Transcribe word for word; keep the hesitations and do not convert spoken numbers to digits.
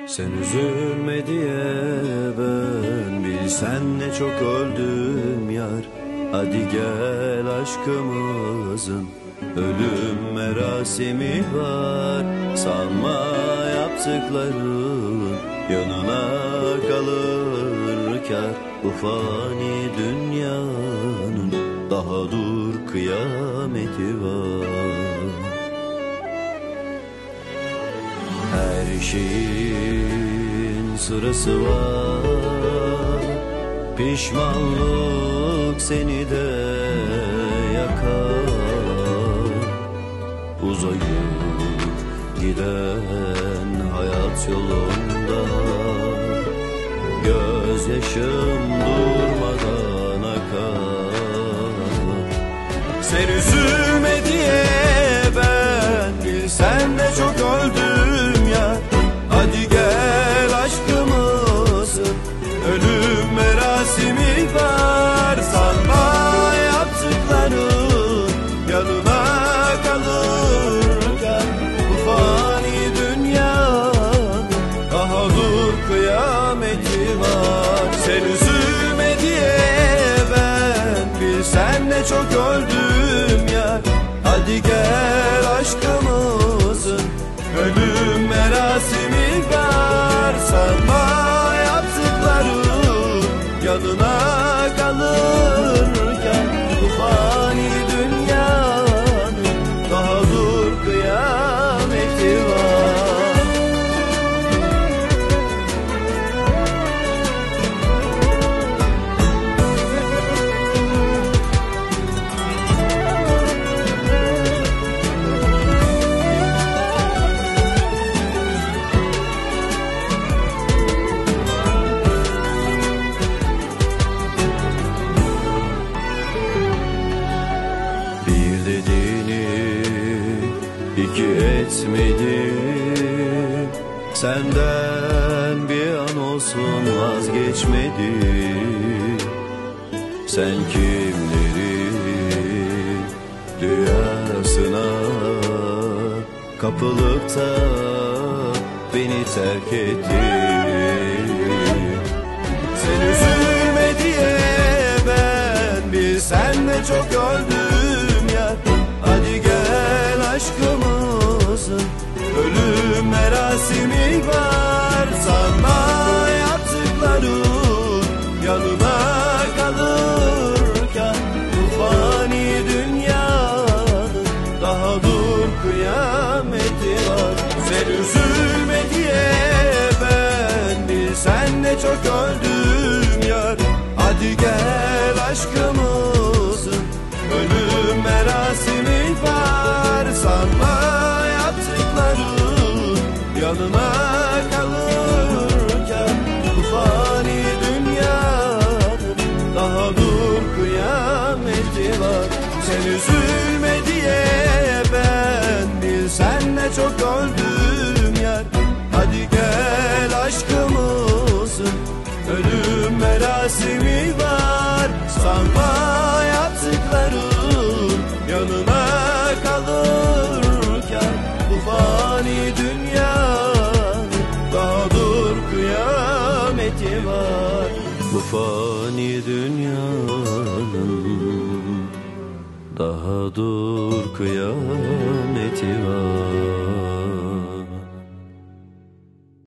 Sen üzülme diye ben bilsen ne çok öldüm yar. Hadi gel aşkımızın ölüm merasimi var. Sanma yaptıkların yanına kalır kar. Bu fani dünyanın daha dur kıyameti var. Her şeyin sırası var. Pişmanlık seni de yakar. Uzayıp giden hayat yolunda gözyaşım durmadan akar. Sen üzülme diye ben bilsen de çok öldüm ya. Hadi gel aşkımızın ölüm merasimi var. Sanma yaptıkların yanına kalırken bu fani dünyanın daha dur kıyameti var. Sen üzülme diye ben bilsen de çok öldüm ya. Hadi gel aşkımızın ölüm merasimi var. Sanma yaptıkların yanına kalırken bu fani dünyanın daha dur kıyameti var. İki etmedim, senden bir an olsun vazgeçmedim. Sen kimlerin dünyasına kapılıp da beni terk ettin. Sen üzülme diye ben bilsen de çok öldüm ya. Hadi gel aşkımızın ölüm merasimi var. Sanma yaptıkların yanına kalırken bu fani dünyanın daha dur kıyameti var. Sen üzülme diye ben bilsen de çok öldüm yar. Hadi gel aşkımızın ölüm merasimi var. Sanma yaptıkların yanına kalırken bu fani dünyanın daha dur kıyameti var. Sen üzülme diye ben bilsen de çok öldüm yar. Hadi gel aşkımızın ölüm merasimi var. Sanma yaptıkların yanına kalırken bu fani dünyanın daha dur kıyameti var. Bu fani dünyanın daha dur kıyameti var.